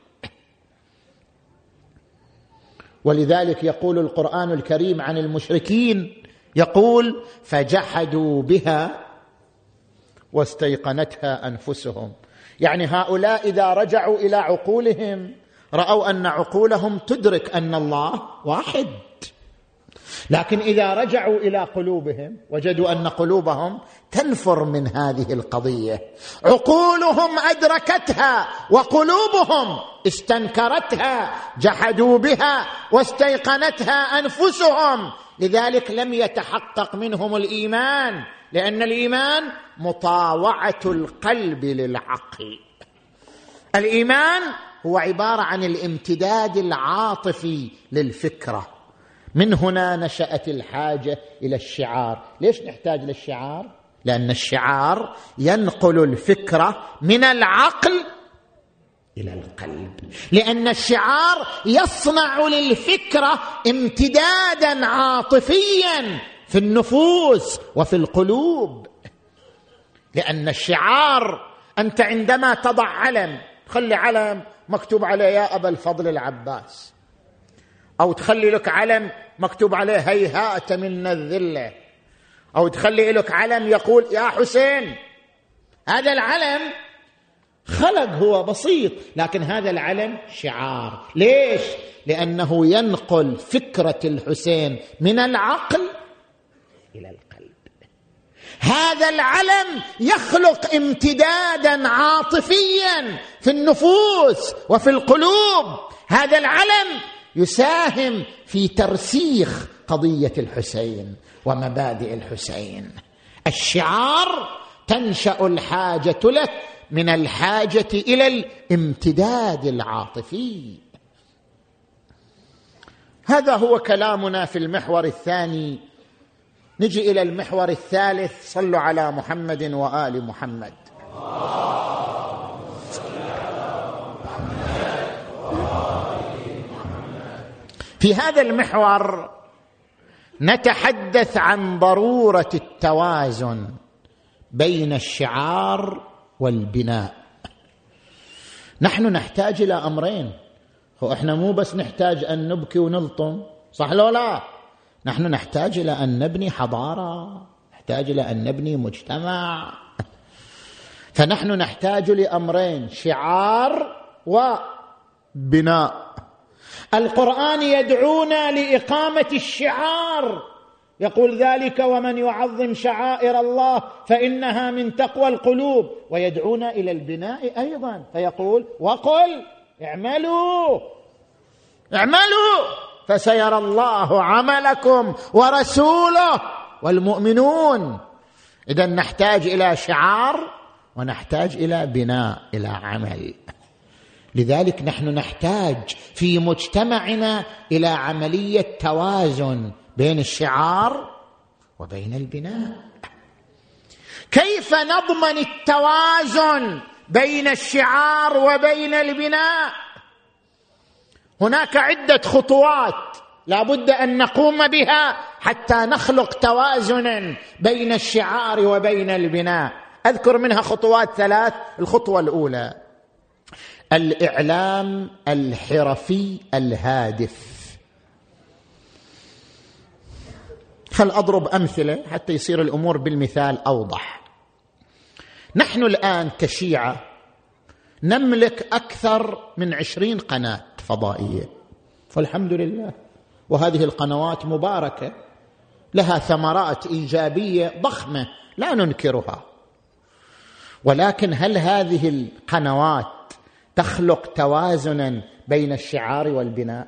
ولذلك يقول القرآن الكريم عن المشركين، يقول: فجحدوا بها واستيقنتها أنفسهم. يعني هؤلاء إذا رجعوا إلى عقولهم رأوا أن عقولهم تدرك أن الله واحد، لكن إذا رجعوا إلى قلوبهم وجدوا أن قلوبهم تنفر من هذه القضية. عقولهم أدركتها وقلوبهم استنكرتها، جحدوا بها واستيقنتها أنفسهم، لذلك لم يتحقق منهم الإيمان، لأن الإيمان مطاوعة القلب للعقل. الإيمان هو عبارة عن الامتداد العاطفي للفكرة. من هنا نشأت الحاجة إلى الشعار. ليش نحتاج للشعار؟ لأن الشعار ينقل الفكرة من العقل إلى القلب، لأن الشعار يصنع للفكرة امتدادا عاطفيا في النفوس وفي القلوب. لأن الشعار، أنت عندما تضع علم، تخلي علم مكتوب عليه يا أبا الفضل العباس، أو تخلي لك علم مكتوب عليه هيهات من الذلة، أو تخلي لك علم يقول يا حسين، هذا العلم خلق هو بسيط، لكن هذا العلم شعار. ليش؟ لأنه ينقل فكرة الحسين من العقل إلى القلب. هذا العلم يخلق امتدادا عاطفيا في النفوس وفي القلوب. هذا العلم يساهم في ترسيخ قضية الحسين ومبادئ الحسين. الشعار تنشأ الحاجة له من الحاجة إلى الامتداد العاطفي. هذا هو كلامنا في المحور الثاني. نجي إلى المحور الثالث. صلوا على محمد وآل محمد. في هذا المحور نتحدث عن ضرورة التوازن بين الشعار والبناء. نحن نحتاج إلى أمرين. هو إحنا مو بس نحتاج أن نبكي ونلطم، صح لو لا؟ نحن نحتاج إلى أن نبني حضارة، نحتاج إلى أن نبني مجتمع. فنحن نحتاج لأمرين: شعار وبناء. القرآن يدعونا لإقامة الشعار، يقول ذلك ومن يعظم شعائر الله فإنها من تقوى القلوب، ويدعونا إلى البناء أيضا فيقول وقل اعملوا اعملوا فسيرى الله عملكم ورسوله والمؤمنون. إذن نحتاج إلى شعار ونحتاج إلى بناء، إلى عمل. لذلك نحن نحتاج في مجتمعنا إلى عملية توازن بين الشعار وبين البناء. كيف نضمن التوازن بين الشعار وبين البناء؟ هناك عدة خطوات لا بد أن نقوم بها حتى نخلق توازنا بين الشعار وبين البناء. أذكر منها خطوات ثلاث. الخطوة الأولى الإعلام الحرفي الهادف. خل أضرب أمثلة حتى يصير الأمور بالمثال أوضح. نحن الآن كشيعة نملك أكثر من عشرين قناة فضائية، فالحمد لله، وهذه القنوات مباركة لها ثمرات إيجابية ضخمة لا ننكرها. ولكن هل هذه القنوات تخلق توازنا بين الشعار والبناء؟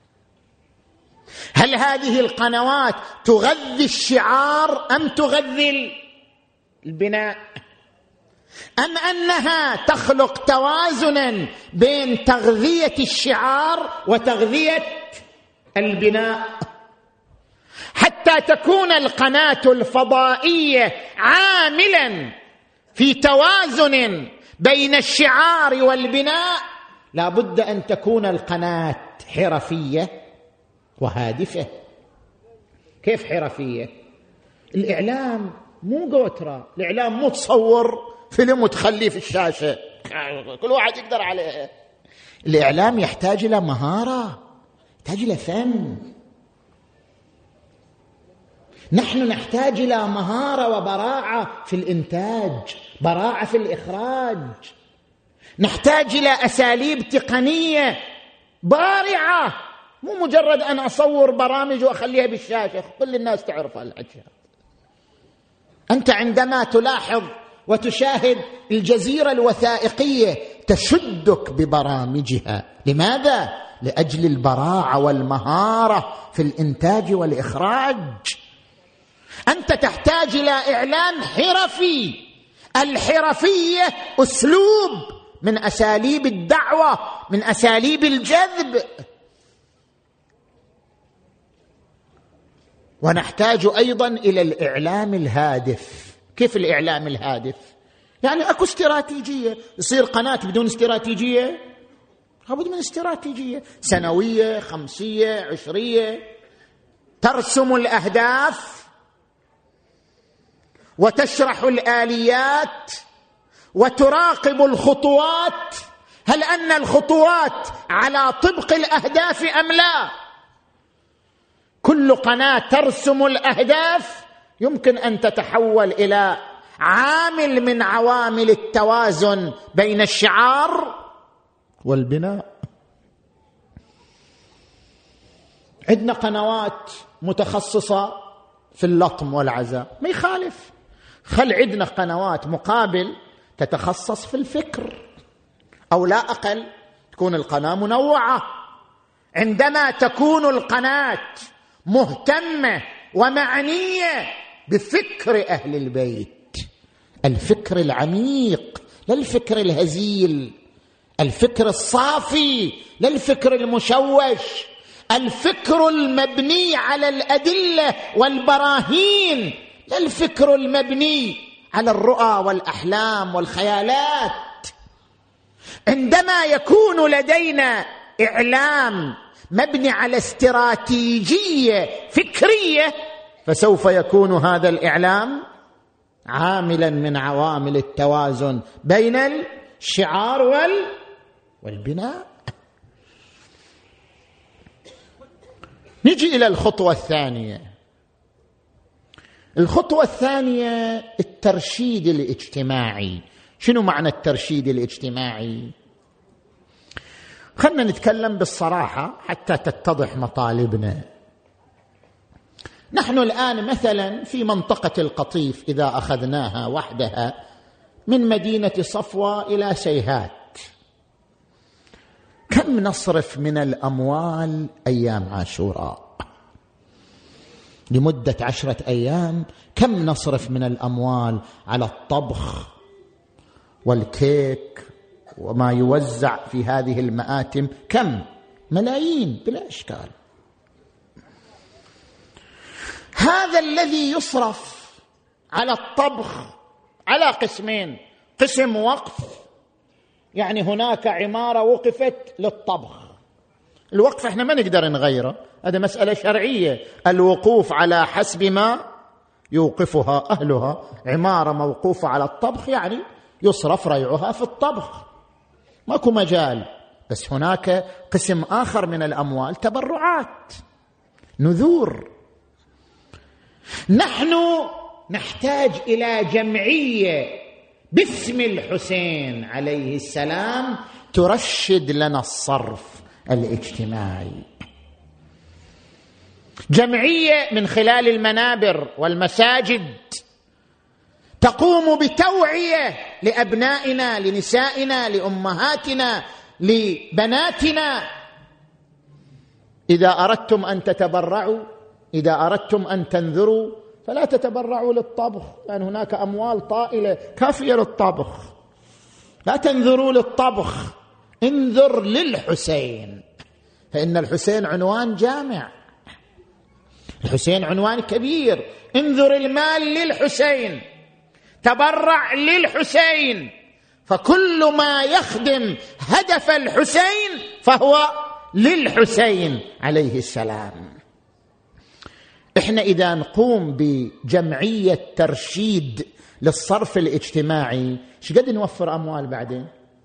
هل هذه القنوات تغذي الشعار أم تغذي البناء؟ أم أنها تخلق توازنا بين تغذية الشعار وتغذية البناء، حتى تكون القناة الفضائية عاملا في توازن بين الشعار والبناء؟ لا بد أن تكون القناة حرفية وهادفة. كيف حرفية؟ الإعلام مو قوترة، الإعلام مو تصور فيلم وتخليه في الشاشة كل واحد يقدر عليه. الإعلام يحتاج إلى مهارة، يحتاج إلى فن. نحن نحتاج إلى مهارة وبراعة في الإنتاج، براعة في الإخراج. نحتاج إلى أساليب تقنية بارعة، مو مجرد أن أصور برامج وأخليها بالشاشة كل الناس تعرفها الأشياء. أنت عندما تلاحظ وتشاهد الجزيرة الوثائقية تشدك ببرامجها. لماذا؟ لأجل البراعة والمهارة في الإنتاج والإخراج. أنت تحتاج إلى إعلام حرفي. الحرفية أسلوب من أساليب الدعوة، من أساليب الجذب. ونحتاج أيضا إلى الإعلام الهادف. كيف الإعلام الهادف؟ يعني أكو استراتيجية. يصير قناة بدون استراتيجية؟ لابد من استراتيجية سنوية، خمسية، عشرية، ترسم الأهداف وتشرح الآليات وتراقب الخطوات. هل أن الخطوات على طبق الأهداف أم لا؟ كل قناة ترسم الأهداف يمكن أن تتحول إلى عامل من عوامل التوازن بين الشعار والبناء. عندنا قنوات متخصصة في اللطم والعزاء، ما يخالف، خل عندنا قنوات مقابل تتخصص في الفكر، أو لا أقل تكون القناة منوعة. عندما تكون القناة مهتمة ومعنية بفكر أهل البيت، الفكر العميق لا الفكر الهزيل، الفكر الصافي لا الفكر المشوش، الفكر المبني على الأدلة والبراهين لا الفكر المبني على الرؤى والأحلام والخيالات. عندما يكون لدينا إعلام مبني على استراتيجية فكرية، فسوف يكون هذا الإعلام عاملا من عوامل التوازن بين الشعار وال... والبناء. نجي إلى الخطوة الثانية. الخطوة الثانية الترشيد الاجتماعي. شنو معنى الترشيد الاجتماعي؟ خلنا نتكلم بالصراحة حتى تتضح مطالبنا. نحن الآن مثلا في منطقة القطيف، إذا أخذناها وحدها من مدينة صفوة إلى سيهات، كم نصرف من الأموال أيام عاشوراء؟ لمدة عشرة أيام كم نصرف من الأموال على الطبخ والكيك وما يوزع في هذه المآتم؟ كم؟ ملايين بلا إشكال. هذا الذي يصرف على الطبخ على قسمين: قسم وقف، يعني هناك عمارة وقفت للطبخ. الوقف احنا ما نقدر نغيره، هذا مسألة شرعية، الوقوف على حسب ما يوقفها أهلها. عمارة موقوفة على الطبخ يعني يصرف ريعها في الطبخ، ماكو مجال. بس هناك قسم آخر من الأموال تبرعات، نذور. نحن نحتاج إلى جمعية باسم الحسين عليه السلام ترشد لنا الصرف الاجتماعي، جمعية من خلال المنابر والمساجد تقوم بتوعية لأبنائنا، لنسائنا، لأمهاتنا، لبناتنا. إذا أردتم أن تتبرعوا، إذا أردتم أن تنذروا، فلا تتبرعوا للطبخ، لأن هناك أموال طائلة كافية للطبخ. لا تنذروا للطبخ، انذر للحسين، فإن الحسين عنوان جامع، الحسين عنوان كبير. انذر المال للحسين، تبرع للحسين، فكل ما يخدم هدف الحسين فهو للحسين عليه السلام. احنا إذا نقوم بجمعية ترشيد للصرف الاجتماعي، ايش قد نوفر أموال بعدين؟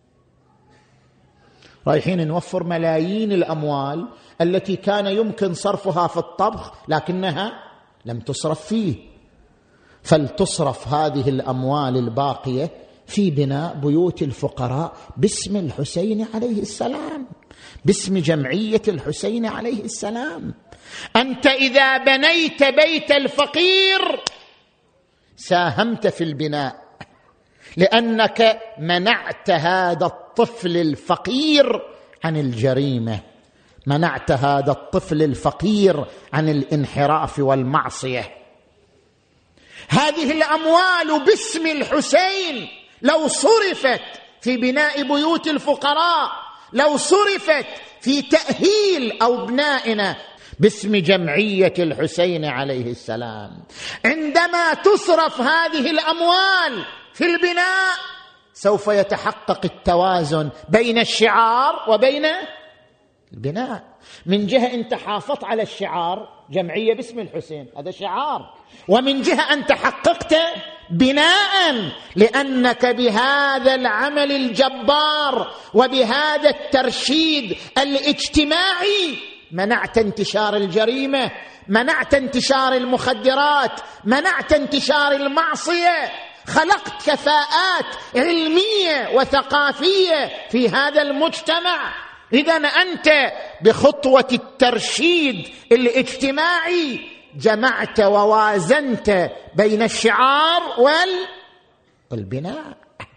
رايحين نوفر ملايين الأموال التي كان يمكن صرفها في الطبخ لكنها لم تصرف فيه. فلتصرف هذه الأموال الباقية في بناء بيوت الفقراء باسم الحسين عليه السلام، باسم جمعية الحسين عليه السلام. أنت إذا بنيت بيت الفقير ساهمت في البناء، لأنك منعت هذا الطفل الفقير عن الجريمة، منعت هذا الطفل الفقير عن الانحراف والمعصية. هذه الأموال باسم الحسين لو صرفت في بناء بيوت الفقراء، لو صرفت في تأهيل أبنائنا باسم جمعية الحسين عليه السلام، عندما تصرف هذه الأموال في البناء سوف يتحقق التوازن بين الشعار وبين البناء. من جهة أنت حافظت على الشعار، جمعية باسم الحسين، هذا شعار، ومن جهة أنت حققت بناء، لأنك بهذا العمل الجبار وبهذا الترشيد الاجتماعي منعت انتشار الجريمة، منعت انتشار المخدرات، منعت انتشار المعصية، خلقت كفاءات علمية وثقافية في هذا المجتمع. إذن أنت بخطوة الترشيد الاجتماعي جمعت ووازنت بين الشعار والبناء.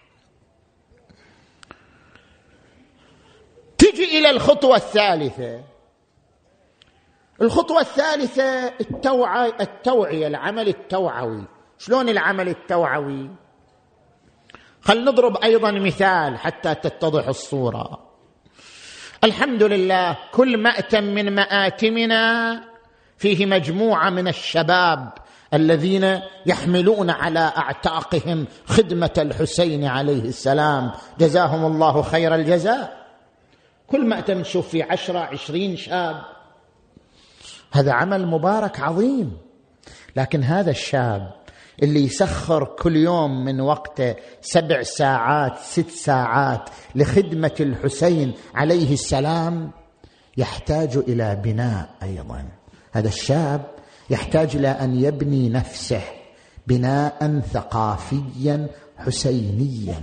تجي إلى الخطوة الثالثة. الخطوة الثالثة التوعية, التوعية العمل التوعوي. شلون العمل التوعوي؟ خل نضرب أيضا مثال حتى تتضح الصورة. الحمد لله كل مأتم من مآتمنا فيه مجموعة من الشباب الذين يحملون على أعتاقهم خدمة الحسين عليه السلام، جزاهم الله خير الجزاء. كل مأتم نشوف فيه عشرة عشرين شاب. هذا عمل مبارك عظيم. لكن هذا الشاب اللي يسخر كل يوم من وقته سبع ساعات ست ساعات لخدمة الحسين عليه السلام يحتاج إلى بناء أيضا. هذا الشاب يحتاج إلى أن يبني نفسه بناء ثقافيا حسينيا.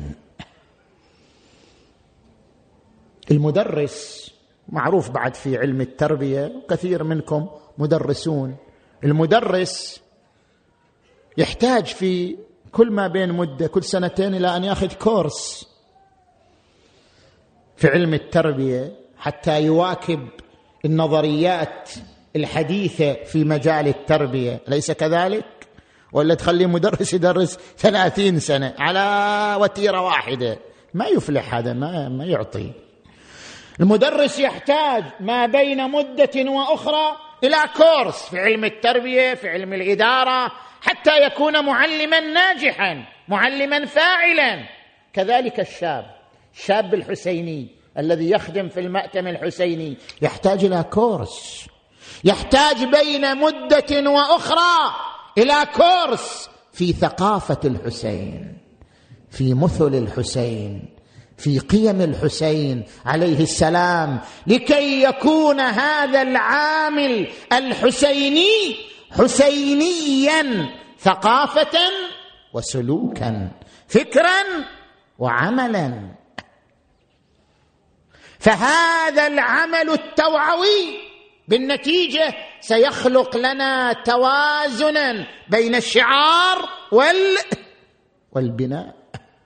المدرس معروف بعد في علم التربية، كثير منكم مدرسون. المدرس يحتاج في كل ما بين مدة كل سنتين إلى أن يأخذ كورس في علم التربية حتى يواكب النظريات الحديثة في مجال التربية، أليس كذلك؟ ولا تخلي مدرس يدرس ثلاثين سنة على وتيرة واحدة؟ ما يفلح هذا، ما, ما يعطي. المدرس يحتاج ما بين مدة وأخرى إلى كورس في علم التربية، في علم الإدارة، حتى يكون معلما ناجحا، معلما فاعلا. كذلك الشاب الشاب الحسيني الذي يخدم في المأتم الحسيني يحتاج إلى كورس، يحتاج بين مدة وأخرى إلى كورس في ثقافة الحسين، في مثل الحسين، في قيم الحسين عليه السلام، لكي يكون هذا العامل الحسيني حسينيا ثقافة وسلوكا، فكرا وعملا. فهذا العمل التوعوي بالنتيجة سيخلق لنا توازنا بين الشعار وال... والبناء.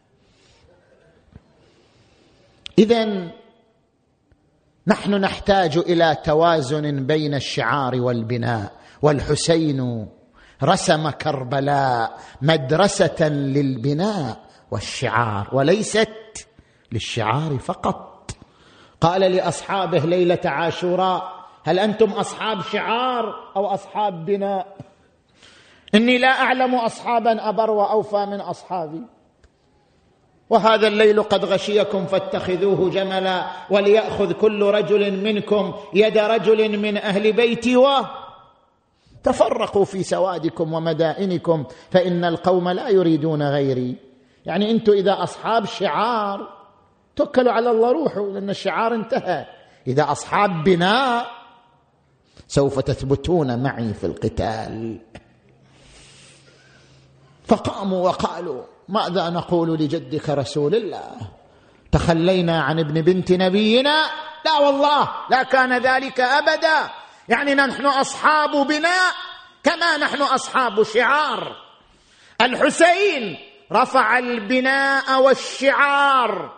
إذن نحن نحتاج إلى توازن بين الشعار والبناء. والحسين رسم كربلاء مدرسة للبناء والشعار وليست للشعار فقط. قال لأصحابه ليلة عاشوراء: هل أنتم أصحاب شعار أو أصحاب بناء؟ إني لا أعلم أصحابا أبر وأوفى من أصحابي، وهذا الليل قد غشيكم فاتخذوه جملا، وليأخذ كل رجل منكم يد رجل من أهل بيتي وتفرقوا في سوادكم ومدائنكم فإن القوم لا يريدون غيري. يعني أنتم إذا أصحاب شعار توكلوا على الله، روحوا، لأن الشعار انتهى. إذا أصحاب بناء سوف تثبتون معي في القتال. فقاموا وقالوا: ماذا نقول لجدك رسول الله؟ تخلينا عن ابن بنت نبينا؟ لا والله، لا كان ذلك أبدا. يعني نحن أصحاب بناء كما نحن أصحاب شعار. الحسين رفع البناء والشعار،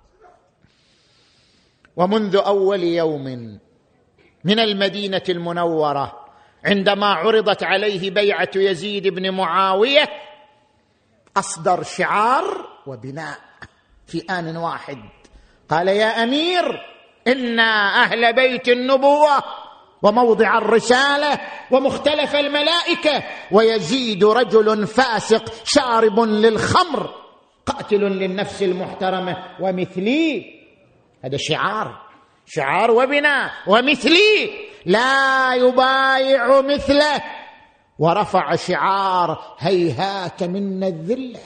ومنذ أول يوم من المدينة المنورة عندما عرضت عليه بيعة يزيد بن معاوية أصدر شعار وبناء في آن واحد. قال: يا أمير، إنا أهل بيت النبوة وموضع الرسالة ومختلف الملائكة، ويزيد رجل فاسق شارب للخمر قاتل للنفس المحترمة ومثلي. هذا شعار، شعار وبناء. ومثلي لا يبايع مثله. ورفع شعار: هيهات منا الذلة،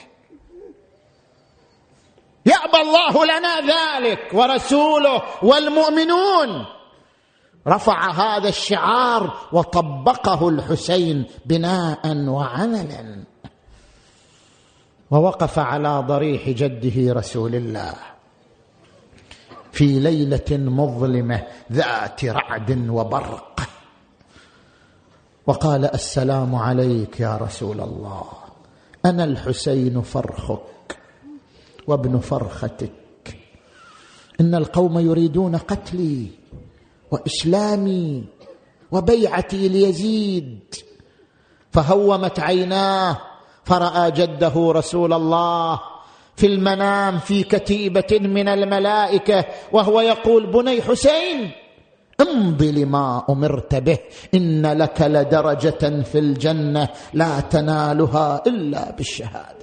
يأبى الله لنا ذلك ورسوله والمؤمنون. رفع هذا الشعار وطبقه الحسين بناء وعملا. ووقف على ضريح جده رسول الله في ليلة مظلمة ذات رعد وبرق، وقال: السلام عليك يا رسول الله، أنا الحسين فرخك وابن فرختك، إن القوم يريدون قتلي وإسلامي وبيعتي ليزيد. فهومت عيناه فرأى جده رسول الله في المنام في كتيبة من الملائكة وهو يقول: بني حسين، امض لما أمرت به، إن لك لدرجة في الجنة لا تنالها إلا بالشهادة.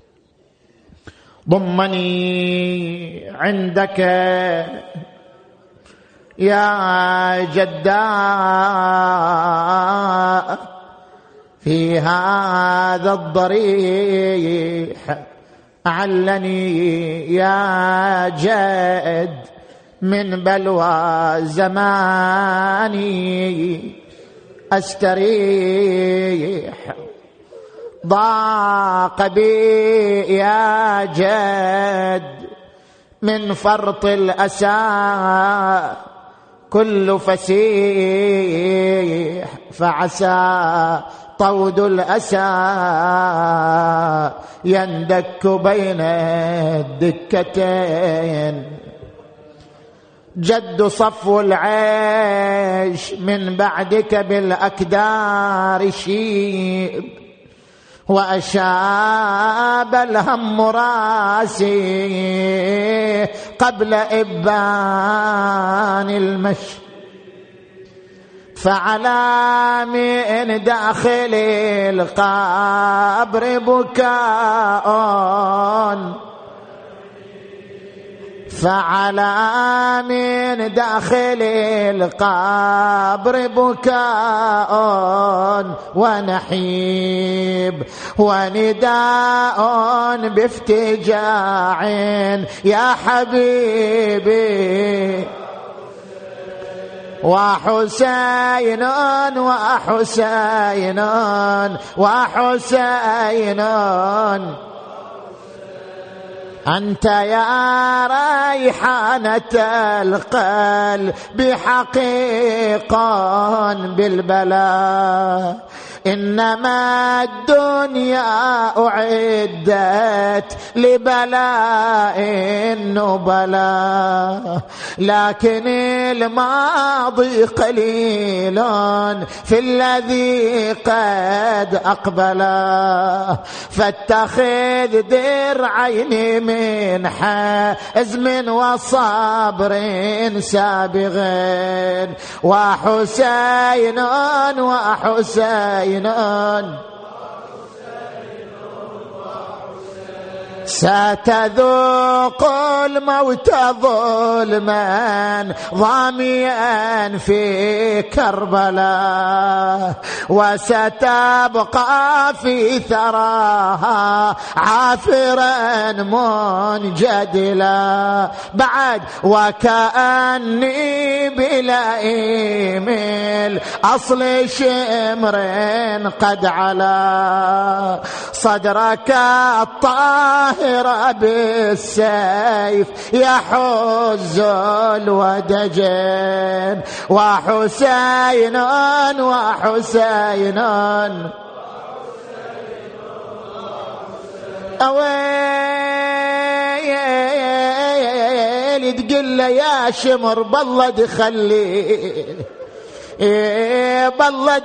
ضمني عندك يا جداء في هذا الضريح، أعلني يا جد من بلوى زماني أستريح، ضاق بي يا جد من فرط الأسى كل فسيح، فعسى طود الأسى يندك بين الدكتين. جد صفو العيش من بعدك بالأكدار شيب، وأشاب الهم راسي قبل إبان المشي، فعلى من داخل القبر بكاء، فعلى من داخل القبر بكاء ونحيب ونداء بافتجاع يا حبيبي، وحسين وحسين وحسين أنت يا ريحانة القلب حقيقا بالبلاء، إنما الدنيا أعدت لبلاء النبلاء، لكن الماضي قليل في الذي قد أقبلا، فاتخذ درعين من حزم وصبر سابغين، وحسين وحسين ستذوق الموت ظلما ضاميا في كربلاء، وستبقى في ثراها عافرا منجدلا بعد، وكأني بلئيم الأصل شمر قد علا، صدرك الطاهر بالسيف يحز الودجين، وحسين وحسين أويل تقل يا شمر بالله دخلي بالله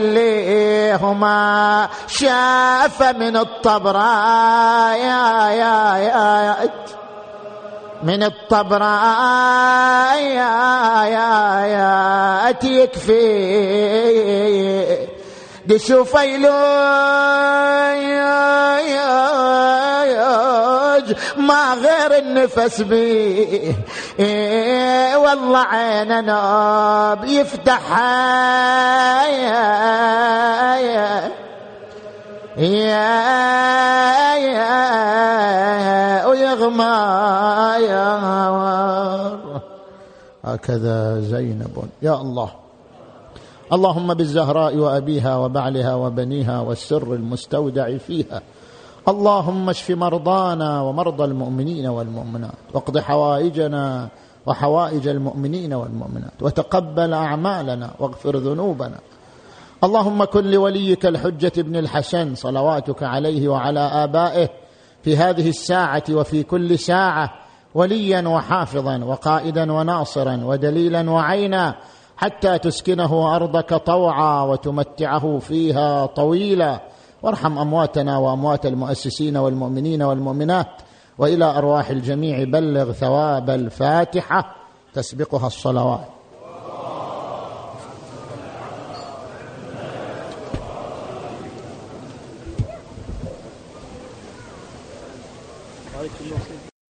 دخليهما شاف من الطبراء يا يا يا من الطبراء يا يا يا تكفي دي شوفيلو ما غير النفس بيه إيه والله عيننا بيفتحها يا يا يا يا ويغمى يا هكذا زينب. يا الله، اللهم بالزهراء وأبيها وبعلها وبنيها والسر المستودع فيها، اللهم اشف مرضانا ومرضى المؤمنين والمؤمنات، واقض حوائجنا وحوائج المؤمنين والمؤمنات، وتقبل أعمالنا واغفر ذنوبنا. اللهم كن لوليك الحجة بن الحسن صلواتك عليه وعلى آبائه في هذه الساعة وفي كل ساعة وليا وحافظا وقائدا وناصرا ودليلا وعينا، حتى تسكنه أرضك طوعا وتمتعه فيها طويلا. وارحم أمواتنا وأموات المؤسسين والمؤمنين والمؤمنات، وإلى أرواح الجميع بلغ ثواب الفاتحة تسبقها الصلوات. عليكم السلام.